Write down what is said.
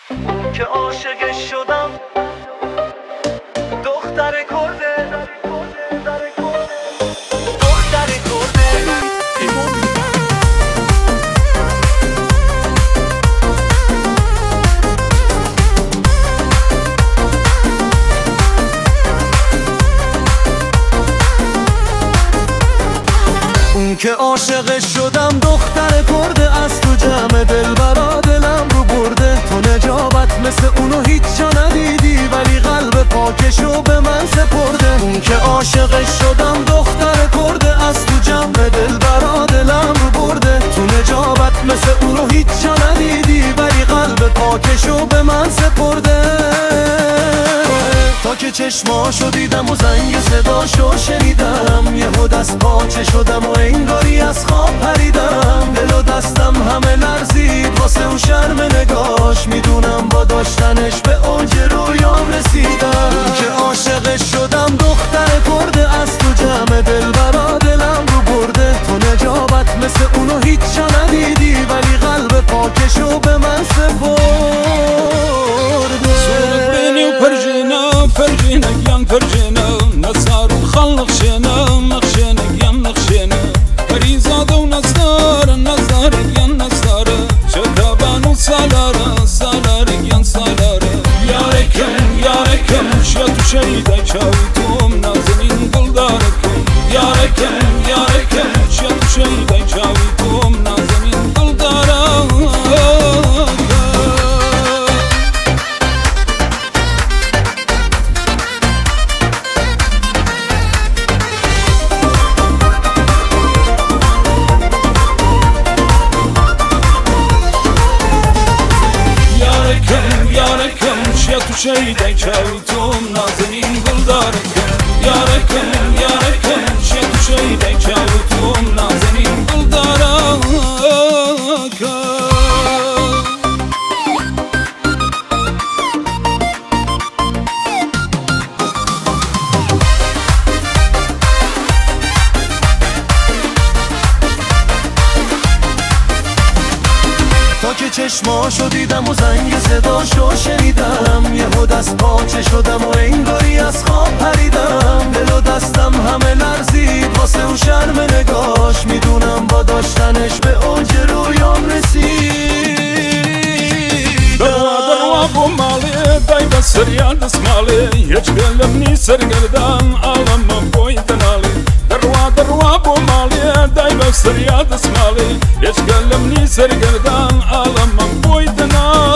که عاشقش شدم دختر کرده دختر کرده اون که عاشقش شدم دختر کرده از تو جمع دلبرا دلم رو برده تو نجابت مثل اونو هیچ جا ندیدی ولی قلب پاکشو به من سپرده اون که عاشقش شدم دختر کرده از تو جمع دلبرا دلم رو برده تو نجابت مثل اونو هیچ جا ندیدی ولی قلب پاکشو به من سپرده تا که چشماشو دیدم و زنگ صداشو شنیدم یهو دست پاچه شدم و انگاری از خواب پریدم دل و دستم همه لرزید واسه اون شرم نگاش میدونم با داشتنش به اوج رویام رسیدم که عاشقش شدم دختر کرده از تو جمع دلبرا دلم رو برده تو نجابت مثل اونو هیچ جا ندیدی ولی قلب پاکشو به من سپرده فرجينا قيام فرجينا نصار وخلق شينا نخشينا قيام نخشينا فريزاد ونصار النصار قيام نصار شتابان وصالارا صالار قيام صالارا يا ركم شيت شيدا شاويتم نازنين قلداركم يا ركم شيت شيدا شاويتم نازنين قلداركم تو شیدن چاویتم نازنین گلدارکم یارکم تو شیدن چاویتم نازنین گلدارکم تا که چشماشو دیدم و زنگ صداشو شنیدم یهو دست پاچه شدم و انگاری از خواب پریدم دل و دستم همه لرزید واسه اون شرم نگاش میدونم با داشتنش به اوج رویام رسید دروا بو مالی دای بسر یاد اسمالی هیچ گلم نی سرگردان عالم بوی دنالی دروا بو مالی دای بسر یاد اسمالی هیچ گلم نی سرگردان عالم بوی دنالی